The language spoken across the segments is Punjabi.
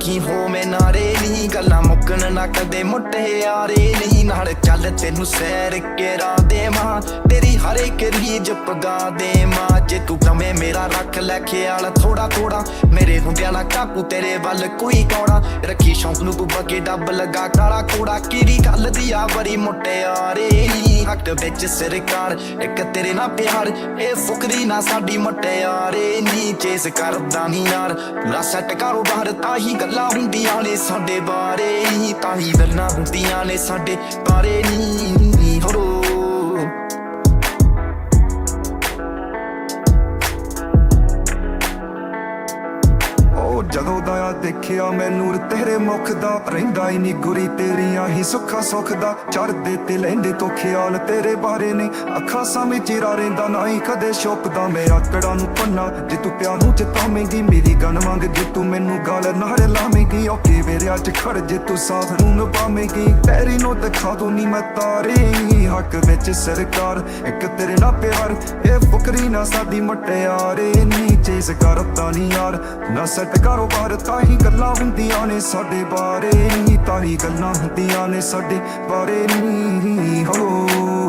रखी हो मैं नारे नहीं गल्लां मुक्कन ना कदे मुटियारे नहीं नाल चल तेनू सैर केरा देवां तेरी हर एक रीज पगा देवां जे तू कमे मेरा रख लै ख्याल थोड़ा थोड़ा मेरे हुंदियां ना काकू तेरे वल कोई कौड़ा रखी शौक नू तू बगे डब लगा काला कूड़ा किरी गल दी आ बड़ी मुटियारे हक विच सरकार एक तेरे ना प्यार ए फुकरी ना साडी मुटियारे नी चेस करदा नी यार ना सैट कारोबार ताही गल्लां हुंदियां ने साडे बारे ताही गल्लां हुंदियां ने साडे बारे नी हो ਜਦੋਂ ਦਾ ਦੇਖਿਆ ਮੈਂ ਨੂਰ ਤੇਰੇ ਮੁਖ ਦਾ ਰਹਿੰਦਾ ਹੀ ਨੀ ਗੁਰੀ ਤੇਰੀਆਂ ਹੀ ਸੁੱਖਾ ਸੁੱਖ ਦਾ ਚੜਦੇ ਤੇ ਲੈਂਦੇ ਤੋਂ ਖਿਆਲ ਤੇਰੇ ਬਾਰੇ ਨੇ ਅੱਖਾਂ ਸਾਹਮਣੇ ਚਿਹਰਾ ਰਹਿੰਦਾ ਨਾ ਹੀ ਕਦੇ ਛੁਪਦਾ ਮੈਂ ਆਕੜਾਂ ਨੂੰ ਪੰਨਾ ਜੇ ਤੂੰ ਪਿਆਰ ਨੂੰ ਚਿਤਾਵੇਂਗੀ ਮੇਰੀ ਗਨ ਮੰਗ ਜੇ ਤੂੰ ਮੈਨੂੰ ਗਾਲ ਨਾੜ ਲਾਵੇਂਗੀ ਓਕੇ ਵੇਰੇ ਅੱਜ ਖੜ ਜੇ ਤੂੰ ਸਾਥ ਨੂੰ ਨਿਭਾਵੇਂਗੀ ਤੇਰੀ ਨੂੰ ਦਿਖਾ ਦੂੰ ਨੀ ਮੈਂ ਤਾਰੇ ਹੱਕ ਵਿੱਚ ਸਰਕਾਰ ਇੱਕ ਤੇਰੇ ਨਾਲ ਪਿਆਰ ਇਹ ਫੁਕਰੀ ਨਾ ਸਾਡੀ ਮੁਟਿਆਰੇ ਨੀ ਚੇਸ ਕਰਦਾ ਨੀ ਯਾਰ ਨਾ ਸੈਟ ਕਾਰੋਬਾਰ ਤਾਹੀ ਗੱਲਾਂ ਹੁੰਦੀਆਂ ਨੇ ਸਾਡੇ ਬਾਰੇ ਤਾਹੀ ਗੱਲਾਂ ਹੁੰਦੀਆਂ ਨੇ ਸਾਡੇ ਬਾਰੇ ਨੀ ਹੋ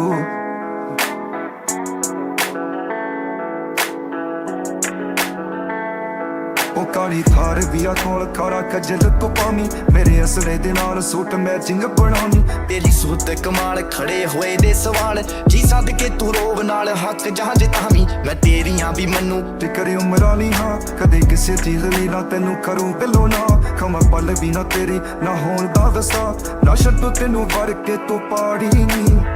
ਉਹ ਕਾਲੀ ਥਾਰ ਵੀ ਆ ਕੋਲ ਕਾਰਾ ਕਜਲ ਤੋਂ ਪਾਵੀਂ ਮੇਰੇ ਅਸਲੇ ਦੇ ਨਾਲ ਸੂਟ ਮੈਚਿੰਗ ਬਣਾਉਣੀ तेरी सूरत कमाल खड़े होए दे सवाल जी सद के तू रोब नाल हक जहां तावी मैं तेरियां भी मन्नू ਤੇ ਕਰੇ ਉਮਰਾਂ ਨਹੀਂ ਹਾਂ ਕਦੇ ਕਿਸੇ ਚੀਜ਼ ਲਈ ਨਾ ਤੈਨੂੰ ਕਰੂੰ ਬਿੱਲੋ ਨਾ ਖਮਾ ਪਲ ਵੀ ਨਾ ਤੇਰੀ ਨਾ ਹੋਣ ਦਾ ਦਸਾ ਨਾ ਛੱਡੂ ਤੈਨੂੰ ਵਰ ਕੇ ਤੂੰ ਪਾੜੀ ਨੀ